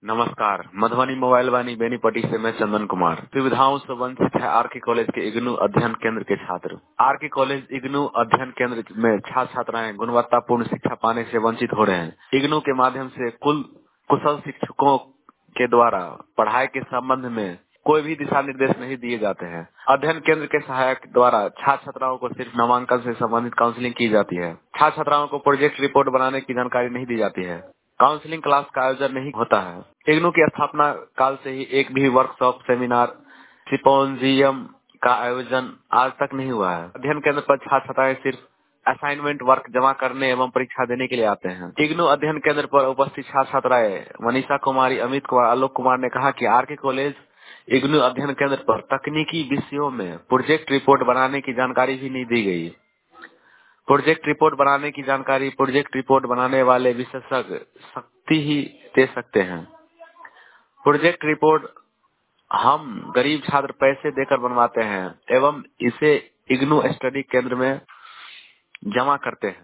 नमस्कार। मधुबनी मोबाइल वाणी बेनीपट्टी से मैं चंदन कुमार सुविधाओं से वंचित है आरके कॉलेज के इग्नू अध्ययन केंद्र के छात्र। आरके कॉलेज इग्नू अध्ययन केंद्र में छात्र छात्राएं गुणवत्तापूर्ण शिक्षा पाने से वंचित हो रहे हैं। इग्नू के माध्यम से कुशल शिक्षकों के द्वारा पढ़ाई के संबंध में कोई भी दिशा निर्देश नहीं दिए जाते हैं। अध्ययन केंद्र के सहायक द्वारा छात्र छात्राओं को सिर्फ नामांकन से संबंधित काउंसलिंग की जाती है। छात्र छात्राओं को प्रोजेक्ट रिपोर्ट बनाने की जानकारी नहीं दी जाती है। काउंसलिंग क्लास का आयोजन नहीं होता है। इग्नू की स्थापना काल से ही एक भी वर्कशॉप, सेमिनार, सिम्पोजियम का आयोजन आज तक नहीं हुआ है। अध्ययन केंद्र पर छात्र छात्राएं सिर्फ असाइनमेंट वर्क जमा करने एवं परीक्षा देने के लिए आते हैं। इग्नू अध्ययन केंद्र पर उपस्थित छात्र छात्राएं मनीषा कुमारी, अमित कुमार, आलोक कुमार ने कहा कि आरके कॉलेज इग्नू अध्ययन केंद्र पर तकनीकी विषयों में प्रोजेक्ट रिपोर्ट बनाने की जानकारी भी नहीं दी गई। प्रोजेक्ट रिपोर्ट बनाने की जानकारी प्रोजेक्ट रिपोर्ट बनाने वाले विशेषज्ञ शक्ति ही दे सकते हैं। प्रोजेक्ट रिपोर्ट हम गरीब छात्र पैसे देकर बनवाते हैं एवं इसे इग्नू स्टडी केंद्र में जमा करते हैं।